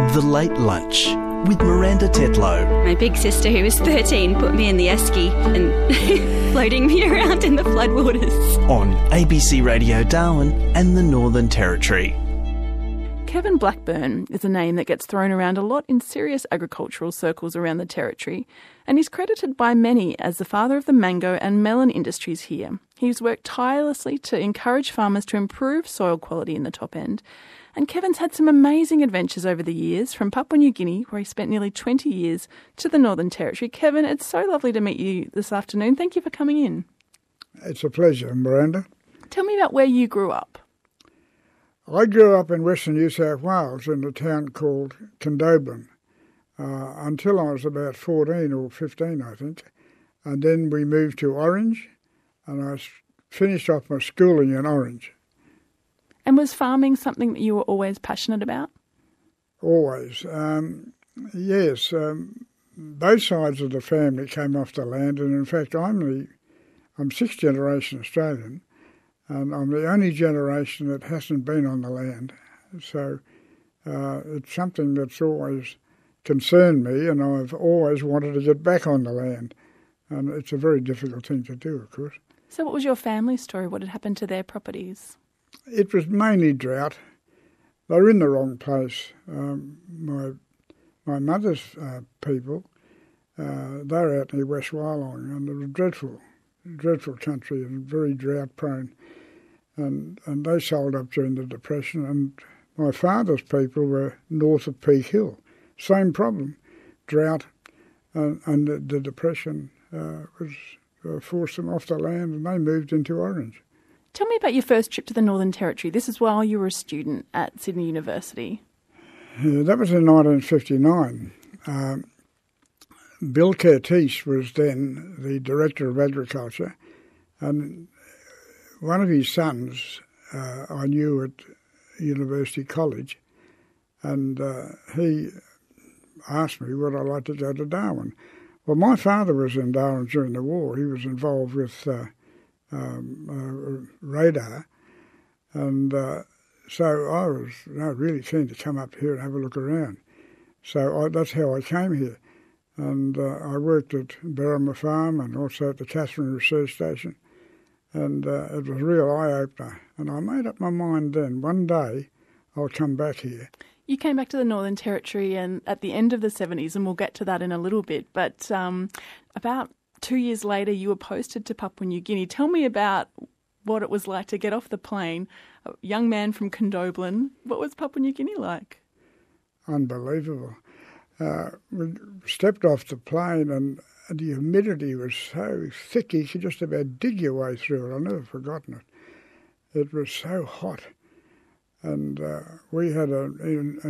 The Late Lunch with Miranda Tetlow. My big sister, who was 13, put me in the esky and floating me around in the floodwaters. On ABC Radio Darwin and the Northern Territory. Kevin Blackburn is a name that gets thrown around a lot in serious agricultural circles around the Territory, and he's credited by many as the father of the mango and melon industries here. He's worked tirelessly to encourage farmers to improve soil quality in the top end, and Kevin's had some amazing adventures over the years, from Papua New Guinea, where he spent nearly 20 years, to the Northern Territory. Kevin, it's so lovely to meet you this afternoon. Thank you for coming in. It's a pleasure, Miranda. Tell me about where you grew up. I grew up in Western New South Wales in a town called Condobolin until I was about 14 or 15, I think. And then we moved to Orange, and I finished off my schooling in Orange. And was farming something that you were always passionate about? Always. Yes. Both sides of the family came off the land, and in fact I'm sixth generation Australian, and I'm the only generation that hasn't been on the land. So it's something that's always concerned me, and I've always wanted to get back on the land. And it's a very difficult thing to do, of course. So what was your family story? What had happened to their properties? It was mainly drought. They were in the wrong place. My mother's people, they're out near West Wyalong, and it was dreadful country and very drought prone. And they sold up during the Depression, and my father's people were north of Peak Hill. Same problem, drought, and the Depression forced them off the land, and they moved into Orange. Tell me about your first trip to the Northern Territory. This is while you were a student at Sydney University. Yeah, that was in 1959. Bill Curtis was then the Director of Agriculture, and one of his sons I knew at University College, and he asked me would I like to go to Darwin. Well, my father was in Darwin during the war. He was involved with radar, and so I was really keen to come up here and have a look around. So that's how I came here, and I worked at Berrima Farm and also at the Katherine Research Station, and it was a real eye-opener. And I made up my mind then, one day I'll come back here. You came back to the Northern Territory and at the end of the 70s, and we'll get to that in a little bit, but about 2 years later you were posted to Papua New Guinea. Tell me about what it was like to get off the plane, a young man from Condobolin. What was Papua New Guinea like? Unbelievable. We stepped off the plane and the humidity was so thick you could just about dig your way through it. I've never forgotten it. It was so hot. And we had an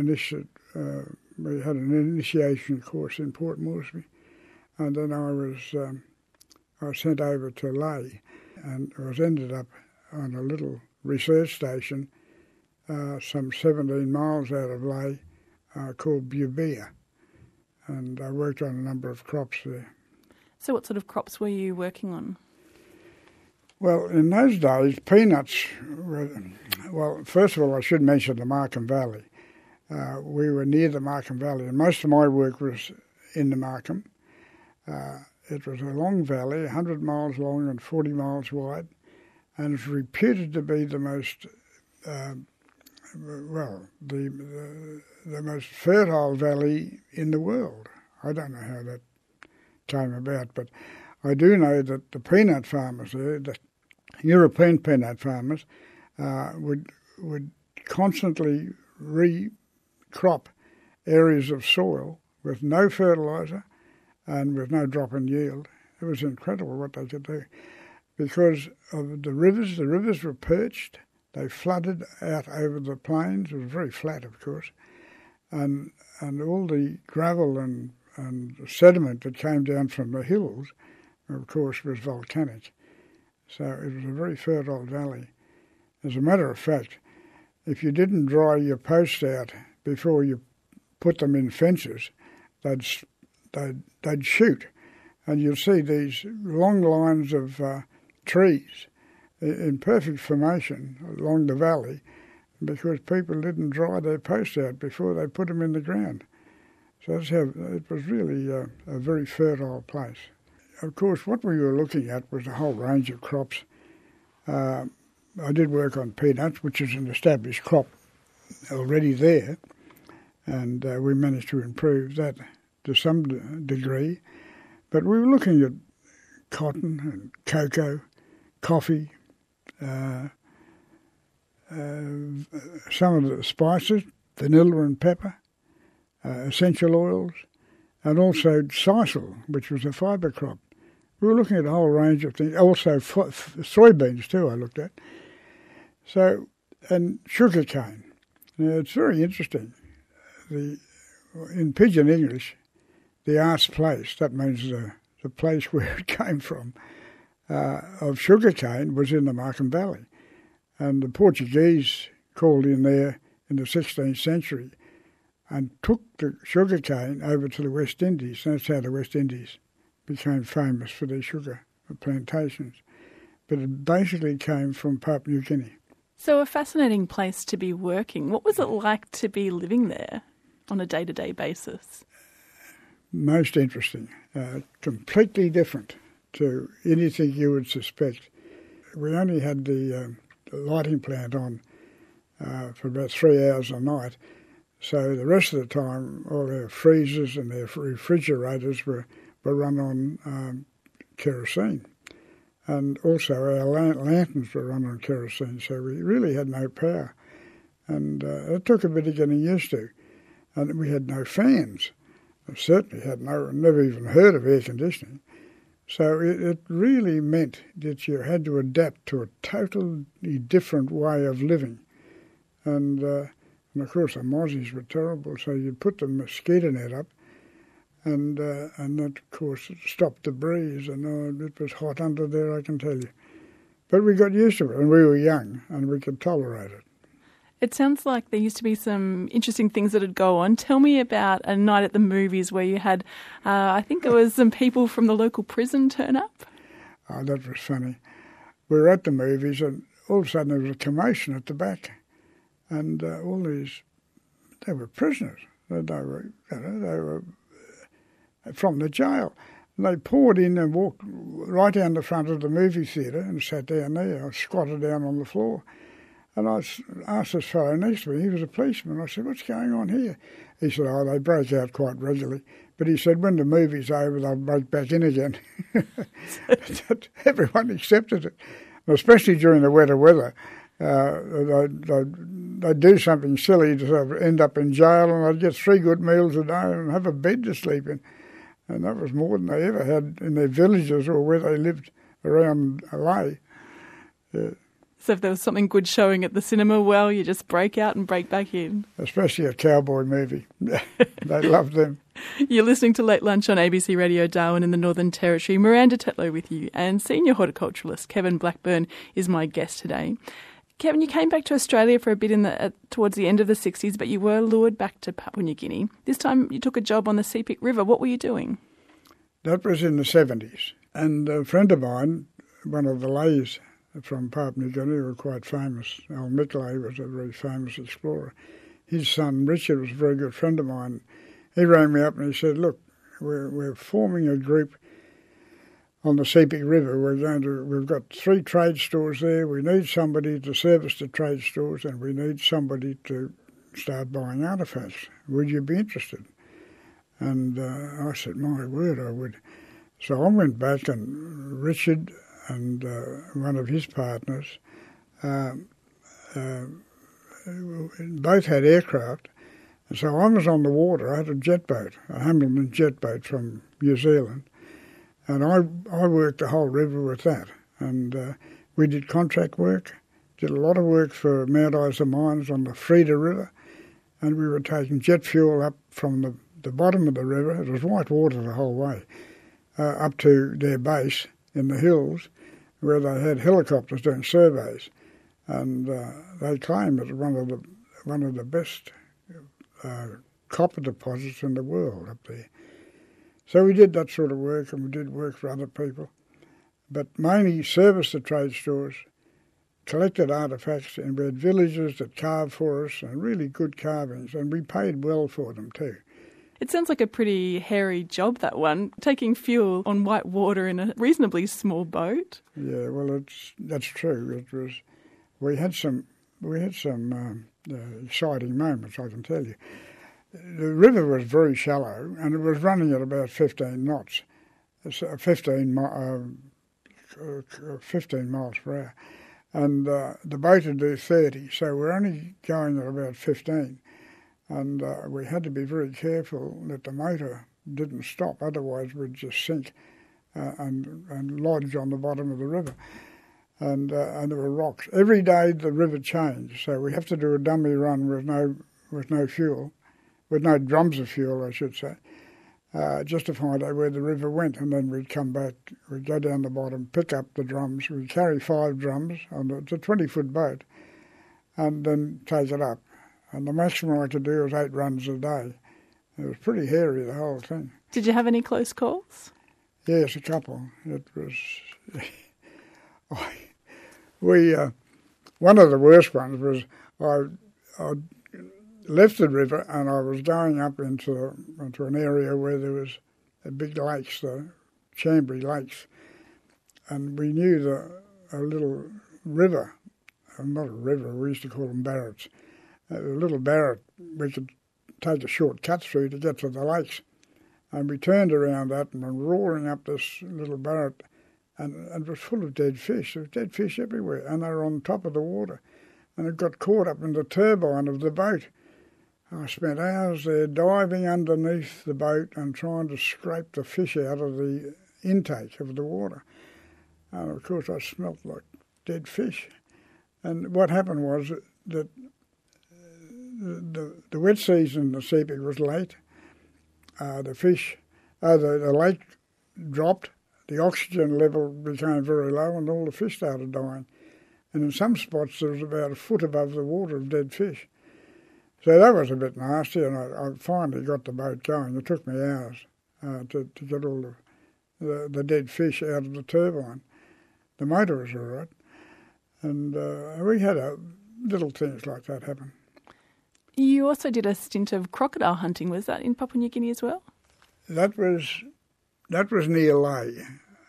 initiation course in Port Moresby, and then I was sent over to Lae, and I ended up on a little research station some 17 miles out of Lae called Bubia, and I worked on a number of crops there. So what sort of crops were you working on? Well, in those days, peanuts were... Well, first of all, I should mention the Markham Valley. We were near the Markham Valley, and most of my work was in the Markham. It was a long valley, 100 miles long and 40 miles wide, and it's reputed to be the most, the most fertile valley in the world. I don't know how that came about, but I do know that the peanut farmers there, the European peanut farmers, would constantly recrop areas of soil with no fertiliser and with no drop in yield. It was incredible what they could do. Because of the rivers were perched, they flooded out over the plains. It was very flat, of course, and all the gravel and sediment that came down from the hills, of course, was volcanic. So it was a very fertile valley. As a matter of fact, if you didn't dry your posts out before you put them in fences, they'd shoot, and you'll see these long lines of trees in perfect formation along the valley because people didn't dry their posts out before they put them in the ground. So that's how it was really a very fertile place. Of course, what we were looking at was a whole range of crops. I did work on peanuts, which is an established crop already there, and we managed to improve that to some degree. But we were looking at cotton and cocoa, coffee, some of the spices, vanilla and pepper, essential oils, and also sisal, which was a fibre crop. We were looking at a whole range of things. Also soybeans too I looked at. So, and sugar cane. Now it's very interesting. In Pidgin English, the arse place, that means the place where it came from, of sugar cane was in the Markham Valley. And the Portuguese called in there in the 16th century and took the sugar cane over to the West Indies. And that's how the West Indies became famous for their sugar plantations. But it basically came from Papua New Guinea. So a fascinating place to be working. What was it like to be living there on a day-to-day basis? Most interesting. Completely different to anything you would suspect. We only had the lighting plant on for about 3 hours a night. So the rest of the time, all their freezers and their refrigerators were run on kerosene. And also our lanterns were run on kerosene, so we really had no power. And it took a bit of getting used to. And we had no fans. I certainly had never even heard of air conditioning. So it really meant that you had to adapt to a totally different way of living. And of course the mozzies were terrible, so you'd put the mosquito net up, and that, of course, stopped the breeze, and it was hot under there, I can tell you. But we got used to it, and we were young, and we could tolerate it. It sounds like there used to be some interesting things that would go on. Tell me about a night at the movies where you had, I think it was some people from the local prison turn up. Oh, that was funny. We were at the movies, and all of a sudden there was a commotion at the back, and all these, they were prisoners. They were from the jail. And they poured in and walked right down the front of the movie theatre and sat down there. I squatted down on the floor. And I asked this fellow next to me, he was a policeman, I said, what's going on here? He said, they break out quite regularly. But he said, when the movie's over, they'll break back in again. Everyone accepted it, and especially during the wetter weather. They'd do something silly to sort of end up in jail, and they'd get 3 good meals a day and have a bed to sleep in. And that was more than they ever had in their villages or where they lived around LA. Yeah. So if there was something good showing at the cinema, well, you just break out and break back in. Especially a cowboy movie. They loved them. You're listening to Late Lunch on ABC Radio Darwin in the Northern Territory. Miranda Tetlow with you, and senior horticulturalist Kevin Blackburn is my guest today. Kevin, you came back to Australia for a bit towards the end of the 60s, but you were lured back to Papua New Guinea. This time you took a job on the Sepik River. What were you doing? That was in the 70s. And a friend of mine, one of the Lays from Papua New Guinea, were quite famous. Al Miklay was a very famous explorer. His son Richard was a very good friend of mine. He rang me up and he said, look, we're forming a group on the Sepik River. We've got 3 trade stores there. We need somebody to service the trade stores, and we need somebody to start buying artefacts. Would you be interested? And I said, my word, I would. So I went back, and Richard and one of his partners both had aircraft. And so I was on the water. I had a jet boat, a Hamilton jet boat from New Zealand. And I worked the whole river with that. And we did contract work, did a lot of work for Mount Isa Mines on the Freda River. And we were taking jet fuel up from the bottom of the river. It was white water the whole way, up to their base in the hills, where they had helicopters doing surveys. And they claimed it was one of the best copper deposits in the world up there. So we did that sort of work, and we did work for other people, but mainly serviced the trade stores, collected artefacts, and we had villagers that carved for us, and really good carvings, and we paid well for them too. It sounds like a pretty hairy job, that one, taking fuel on white water in a reasonably small boat. Yeah, well, that's true. We had some exciting moments, I can tell you. The river was very shallow, and it was running at about 15 knots, 15 miles per hour. And the boat would do 30, so we're only going at about 15. And we had to be very careful that the motor didn't stop, otherwise we'd just sink and lodge on the bottom of the river. And there were rocks. Every day the river changed, so we have to do a dummy run with no fuel, with no drums of fuel, I should say, just to find out where the river went. And then we'd come back, we'd go down the bottom, pick up the drums. We'd carry 5 drums, it's a 20-foot boat, and then take it up. And the maximum I could do was 8 runs a day. It was pretty hairy, the whole thing. Did you have any close calls? Yes, a couple. It was... one of the worst ones was I left the river and I was going up into an area where there was big lakes, the Chambry Lakes, and we knew a little river, not a river, we used to call them barretts, a little barret we could take a short cut through to get to the lakes. And we turned around that and were roaring up this little barret, and it was full of dead fish. There was dead fish everywhere, and they were on top of the water. And it got caught up in the turbine of the boat. I spent hours there diving underneath the boat and trying to scrape the fish out of the intake of the water. And of course I smelt like dead fish. And what happened was that the wet season in the Sepik was late. The lake dropped, the oxygen level became very low, and all the fish started dying. And in some spots there was about a foot above the water of dead fish. So that was a bit nasty, and I finally got the boat going. It took me hours to get all the dead fish out of the turbine. The motor was all right. And we had little things like that happen. You also did a stint of crocodile hunting. Was that in Papua New Guinea as well? That was near Lae.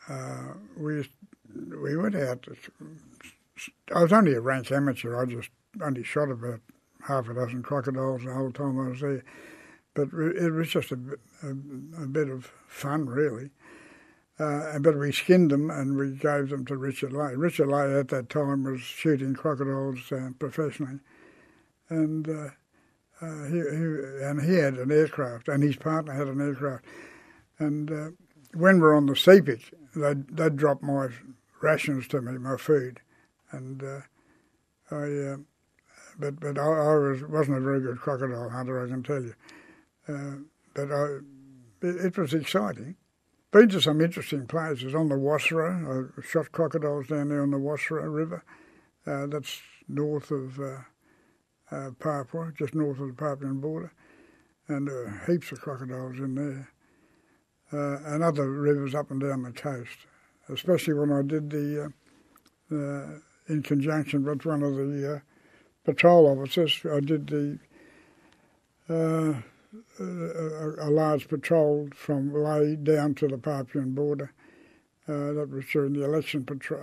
We went out. I was only a rank amateur. I just only shot about half a dozen crocodiles the whole time I was there. But it was just a bit of fun, really. But we skinned them and we gave them to Richard Lae. Richard Lae at that time was shooting crocodiles professionally. And he had an aircraft, and his partner had an aircraft. And when we were on the Sepik, they'd drop my rations to me, my food. And I wasn't a very good crocodile hunter, I can tell you. But it was exciting. Been to some interesting places. On the Wassera, I shot crocodiles down there on the Wassera River. That's north of Papua, just north of the Papuan border. And there were heaps of crocodiles in there. And other rivers up and down the coast, especially when I did in conjunction with one of the patrol officers, I did a large patrol from Lae down to the Papuan border. That was during the election patrol,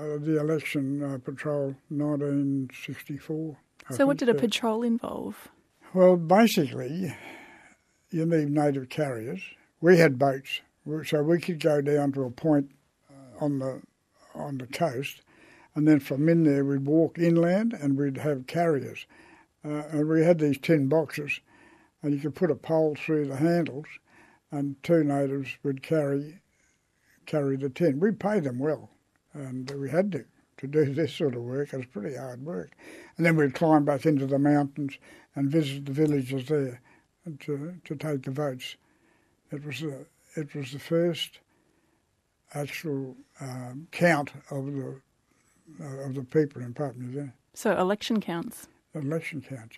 1964. So what did a patrol involve? Well, basically, you need native carriers. We had boats, so we could go down to a point on the coast, and then from in there we'd walk inland and we'd have carriers. And we had these tin boxes, and you could put a pole through the handles, and 2 natives would carry the tin. We paid them well, and we had to do this sort of work. It was pretty hard work. And then we'd climb back into the mountains and visit the villages there to take the votes. It was the first actual count of the people in Papua New Guinea. So election counts. Election counts, yeah.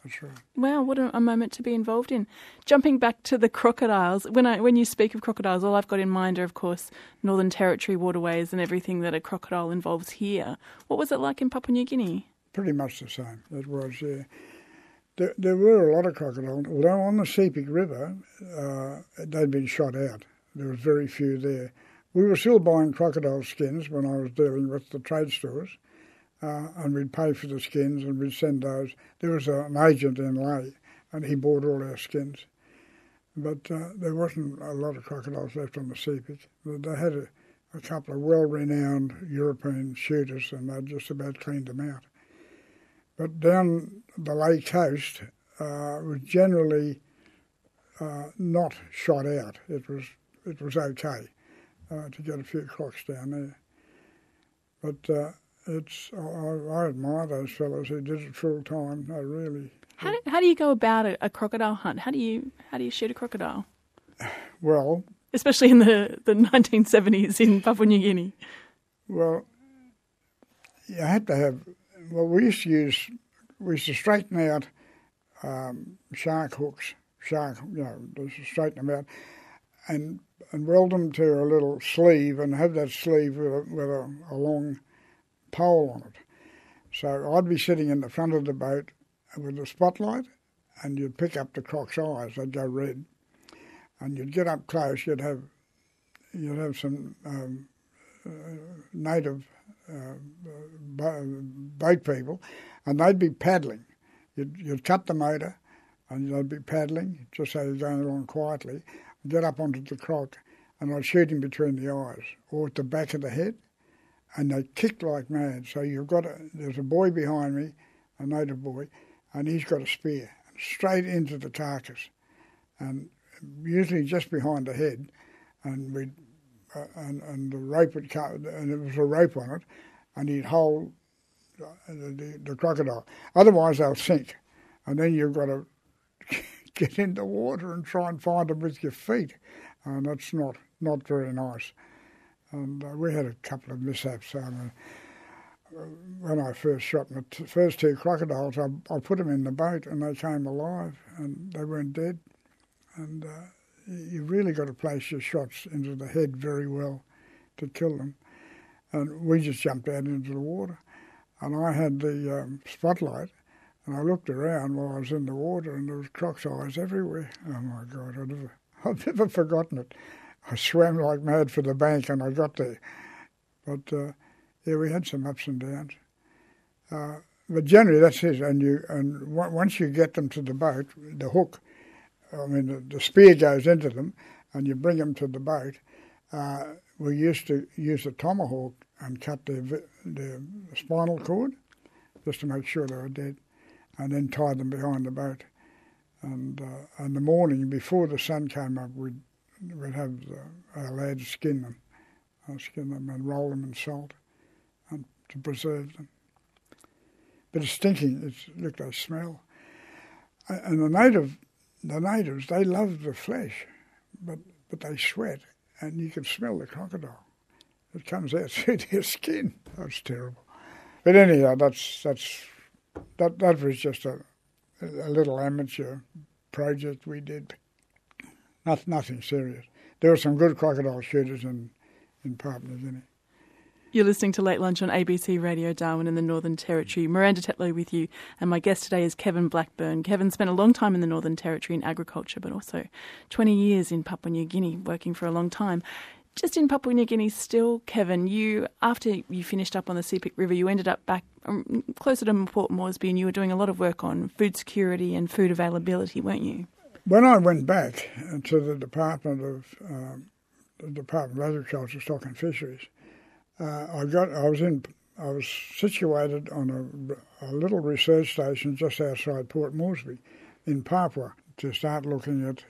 That's right. Wow, what a moment to be involved in. Jumping back to the crocodiles, when you speak of crocodiles, all I've got in mind are, of course, Northern Territory waterways and everything that a crocodile involves here. What was it like in Papua New Guinea? Pretty much the same. It was, yeah. There were a lot of crocodiles, although on the Sepik River, they'd been shot out. There was very few there. We were still buying crocodile skins when I was dealing with the trade stores, and we'd pay for the skins and we'd send those. There was an agent in Lae, and he bought all our skins. But there wasn't a lot of crocodiles left on the Sepik. They had a couple of well-renowned European shooters, and they'd just about cleaned them out. But down the Lae coast was generally not shot out. It was okay to get a few crocs down there. But I admire those fellows who did it full time. They really. How do you go about a crocodile hunt? How do you shoot a crocodile? Well, especially in the 1970s in Papua New Guinea. Well, you had to have. Well, we used to straighten out shark hooks, to straighten them out, and weld them to a little sleeve and have that sleeve with a long pole on it. So I'd be sitting in the front of the boat with a spotlight, and you'd pick up the croc's eyes. They'd go red, and you'd get up close. You'd have some native boat people, and they'd be paddling. You'd cut the motor, and they'd be paddling just so you're going along quietly. I'd get up onto the croc, and I'd shoot him between the eyes or at the back of the head, and they kick like mad. So there's a boy behind me, a native boy, and he's got a spear straight into the carcass, and usually just behind the head, and and the rope would come, and there was a rope on it, and he'd hold the crocodile. Otherwise, they'll sink, and then you've got to get in the water and try and find them with your feet, and that's not very nice. And we had a couple of mishaps. When I first shot the first two crocodiles, I put them in the boat, and they came alive, and they weren't dead. And you've really got to place your shots into the head very well to kill them. And we just jumped out into the water. And I had the spotlight, and I looked around while I was in the water, and there was croc's eyes everywhere. Oh, my God, I've never forgotten it. I swam like mad for the bank, and I got there. But, yeah, we had some ups and downs. But generally, that's it. And once you get them to the boat, the hook, the spear goes into them, and you bring them to the boat. We used to use a tomahawk and cut their spinal cord just to make sure they were dead, and then tie them behind the boat. And in the morning, before the sun came up, we'd have our lads skin them and roll them in salt and to preserve them. But it's stinking. Look, they smell. And the natives, they love the flesh, but they sweat, and you can smell the crocodile. It comes out through their skin. That's terrible. But anyhow, that was just a little amateur project we did. Nothing serious. There were some good crocodile shooters in Papua New Guinea. You're listening to Late Lunch on ABC Radio Darwin in the Northern Territory. Miranda Tetlow with you, and my guest today is Kevin Blackburn. Kevin spent a long time in the Northern Territory in agriculture, but also 20 years in Papua New Guinea, working for a long time. Just in Papua New Guinea still, Kevin, after you finished up on the Sepik River, you ended up back closer to Port Moresby, and you were doing a lot of work on food security and food availability, weren't you? When I went back to the Department of Agriculture, Stock and Fisheries, I was situated on a little research station just outside Port Moresby in Papua to start looking at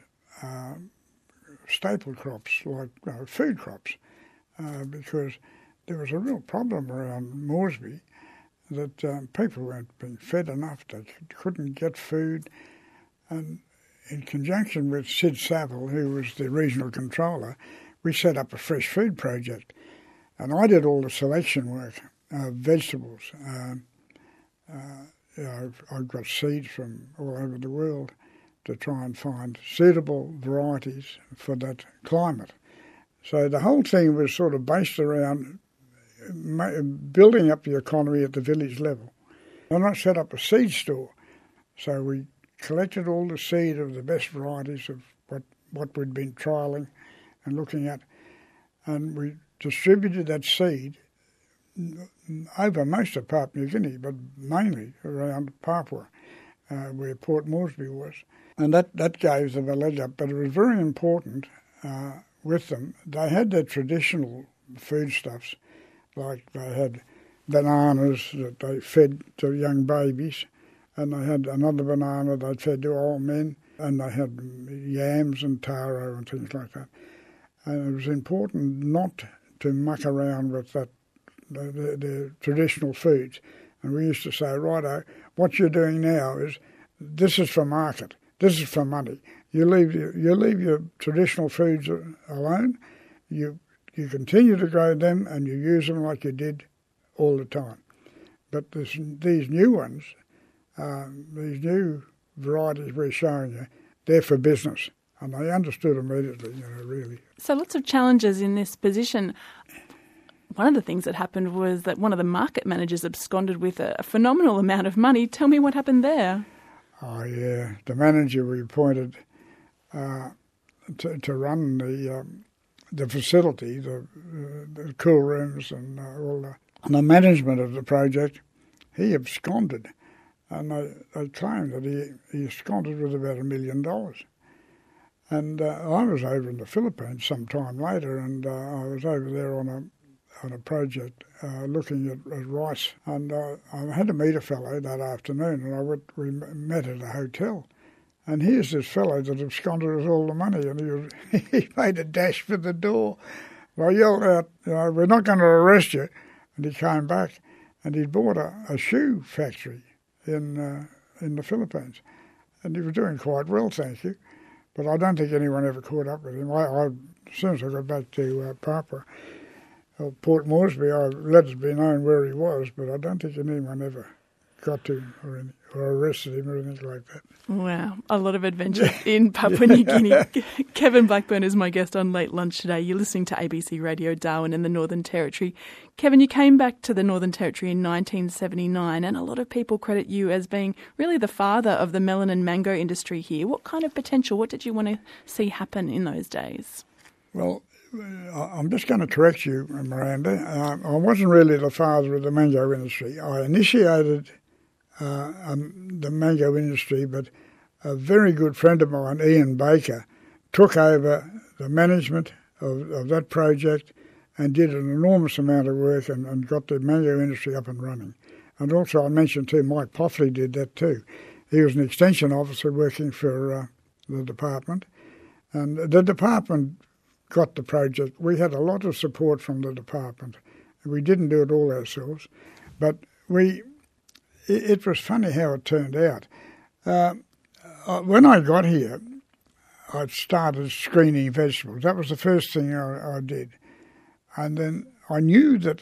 staple crops like food crops, because there was a real problem around Moresby that people weren't being fed enough. They couldn't get food, and in conjunction with Sid Saville, who was the regional controller, we set up a fresh food project. And I did all the selection work of vegetables. I've got seeds from all over the world to try and find suitable varieties for that climate. So the whole thing was sort of based around building up the economy at the village level. And I set up a seed store. So we collected all the seed of the best varieties of what we'd been trialling and looking at, and we distributed that seed over most of Papua New Guinea, but mainly around Papua, where Port Moresby was. And that gave them a leg up, but it was very important with them. They had their traditional foodstuffs, like they had bananas that they fed to young babies, and they had another banana they fed to old men, and they had yams and taro and things like that. And it was important not to muck around with that, the traditional foods. And we used to say, righto, what you're doing now is, this is for market, this is for money. You leave your traditional foods alone, you continue to grow them and you use them like you did all the time. But these new ones, these new varieties we're showing you, they're for business. And they understood immediately, really. So lots of challenges in this position. One of the things that happened was that one of the market managers absconded with a phenomenal amount of money. Tell me what happened there. Oh, yeah. The manager we appointed to run the facility, the cool rooms and all the management of the project, he absconded. And they claimed that he absconded with about $1 million. And I was over in the Philippines some time later, and I was over there on a project looking at rice. And I had to meet a fellow that afternoon, and we met at a hotel. And here's this fellow that absconded with all the money, and he made a dash for the door. And I yelled out, we're not going to arrest you. And he came back, and he'd bought a shoe factory in the Philippines. And he was doing quite well, thank you. But I don't think anyone ever caught up with him. As soon as I got back to Papua, Port Moresby, I let it be known where he was, but I don't think anyone ever got to him or arrested him or anything like that. Wow, a lot of adventure in Papua New Guinea. Kevin Blackburn is my guest on Late Lunch today. You're listening to ABC Radio Darwin in the Northern Territory. Kevin, you came back to the Northern Territory in 1979, and a lot of people credit you as being really the father of the melon and mango industry here. What kind of potential, what did you want to see happen in those days? Well, I'm just going to correct you, Miranda. I wasn't really the father of the mango industry. I initiated the mango industry, but a very good friend of mine, Ian Baker, took over the management of that project and did an enormous amount of work and got the mango industry up and running. And also I mentioned too, Mike Poffley did that too. He was an extension officer working for the department. And the department got the project. We had a lot of support from the department. We didn't do it all ourselves, but it was funny how it turned out. When I got here, I started screening vegetables. That was the first thing I did. And then I knew that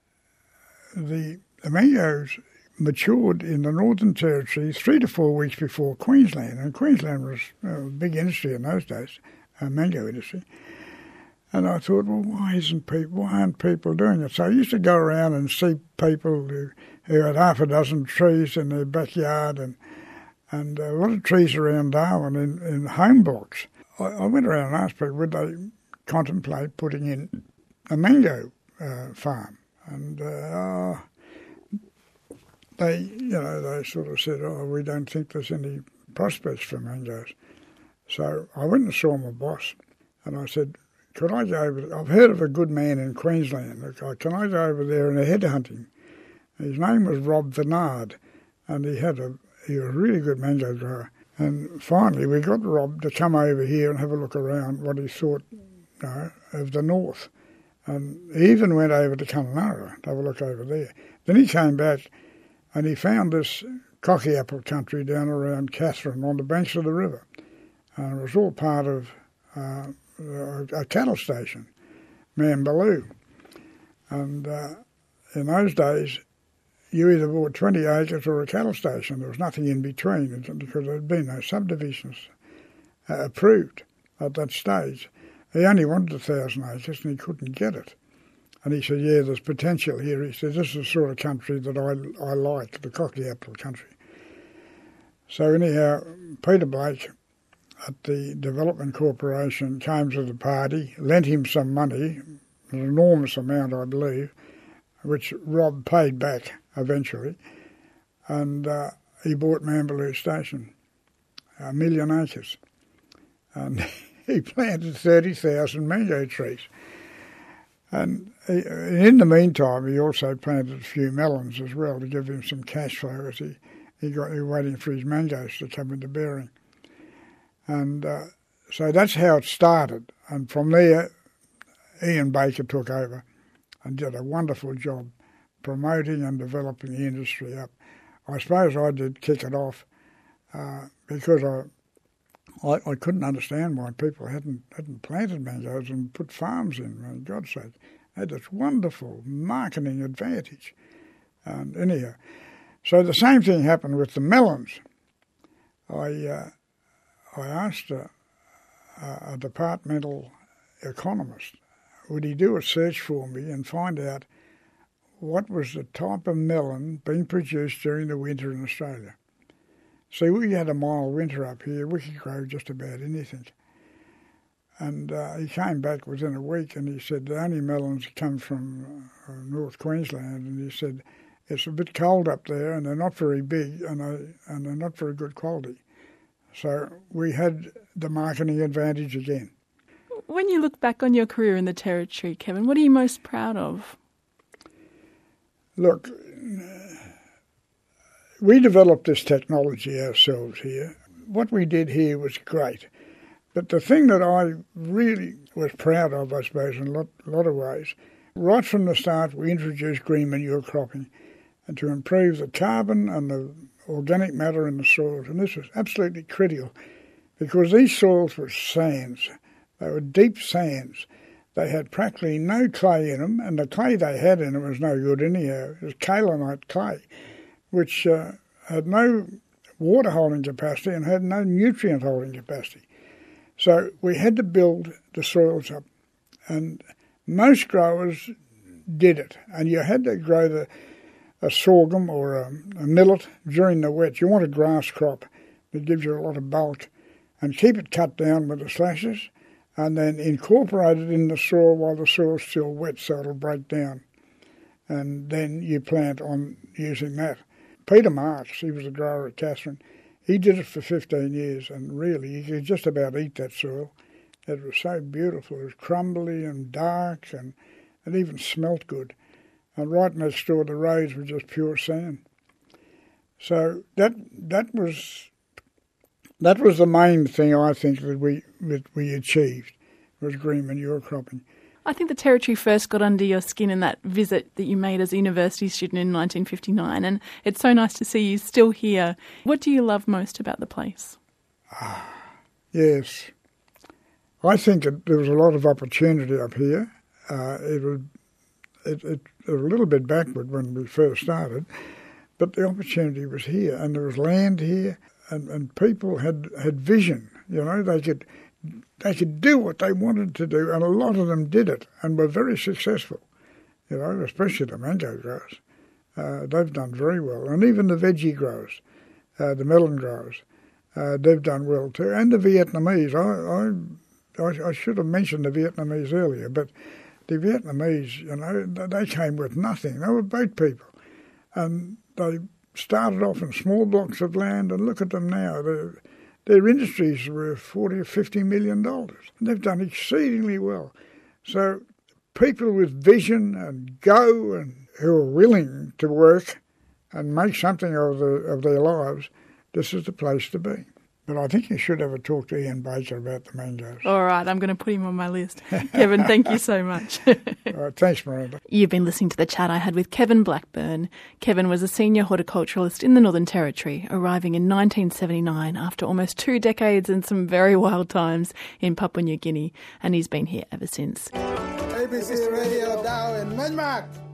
the mangoes matured in the Northern Territory 3 to 4 weeks before Queensland. And Queensland was a big industry in those days, a mango industry. And I thought, well, why aren't people doing it? So I used to go around and see people who had half a dozen trees in their backyard and a lot of trees around Darwin in home blocks. I went around and asked people, would they contemplate putting in a mango farm? And they sort of said, we don't think there's any prospects for mangoes. So I went and saw my boss, and I said, could I go over? I've heard of a good man in Queensland. Can I go over there and headhunting? His name was Rob Vernard, and he was a really good mango grower. And finally, we got Rob to come over here and have a look around what he thought of the north. And he even went over to Kununurra to have a look over there. Then he came back and he found this cocky apple country down around Katherine on the banks of the river. And it was all part of a cattle station, Mambaloo. And in those days, you either bought 20 acres or a cattle station. There was nothing in between because there had been no subdivisions approved at that stage. He only wanted 1,000 acres and he couldn't get it. And he said, yeah, there's potential here. He said, this is the sort of country that I like, the Cockney-Apple country. So anyhow, Peter Blake at the Development Corporation came to the party, lent him some money, an enormous amount, I believe, which Rob paid back eventually, and he bought Mambaloo Station, 1 million acres. And he planted 30,000 mango trees. And in the meantime, he also planted a few melons as well to give him some cash flow as he was waiting for his mangoes to come into bearing. And so that's how it started. And from there, Ian Baker took over and did a wonderful job promoting and developing the industry up. I suppose I did kick it off because I couldn't understand why people hadn't planted mangoes and put farms in. For God's sake, they had this wonderful marketing advantage. And anyhow, so the same thing happened with the melons. I asked a departmental economist, would he do a search for me and find out what was the type of melon being produced during the winter in Australia. See, we had a mild winter up here. We could grow just about anything. And he came back within a week and he said the only melons come from North Queensland, and he said it's a bit cold up there and they're not very big and they're not very good quality. So we had the marketing advantage again. When you look back on your career in the Territory, Kevin, what are you most proud of? Look, we developed this technology ourselves here. What we did here was great. But the thing that I really was proud of, I suppose, in a lot of ways, right from the start we introduced green manure cropping and to improve the carbon and the organic matter in the soils. And this was absolutely critical because these soils were sands. They were deep sands. They had practically no clay in them, and the clay they had in them was no good anyhow. It was kaolinite clay, which had no water holding capacity and had no nutrient holding capacity. So we had to build the soils up, and most growers did it. And you had to grow a sorghum or a millet during the wet. You want a grass crop that gives you a lot of bulk, and keep it cut down with the slashes, and then incorporate it in the soil while the soil's still wet so it'll break down. And then you plant on using that. Peter Marks, he was a grower at Katherine, he did it for 15 years, and really you could just about eat that soil. It was so beautiful. It was crumbly and dark and it even smelt good. And right next door the roads were just pure sand. So that was the main thing I think that we achieved, was green manure cropping. I think the Territory first got under your skin in that visit that you made as a university student in 1959, and it's so nice to see you still here. What do you love most about the place? Yes. I think there was a lot of opportunity up here. It was a little bit backward when we first started, but the opportunity was here, and there was land here, and people had vision. You know, they could do what they wanted to do, and a lot of them did it and were very successful, you know, especially the mango growers. They've done very well. And even the veggie growers, the melon growers, they've done well too. And the Vietnamese. I should have mentioned the Vietnamese earlier, but the Vietnamese, you know, they came with nothing. They were boat people. And they started off in small blocks of land, and look at them now. Their industries were $40 or $50 million. And they've done exceedingly well. So people with vision and go and who are willing to work and make something of their lives, this is the place to be. But I think you should have a talk to Ian Baker about the mangoes. All right, I'm going to put him on my list. Kevin, thank you so much. All right, thanks, Miranda. You've been listening to the chat I had with Kevin Blackburn. Kevin was a senior horticulturalist in the Northern Territory, arriving in 1979 after almost 2 decades and some very wild times in Papua New Guinea, and he's been here ever since. ABC Radio Darwin, Menmark.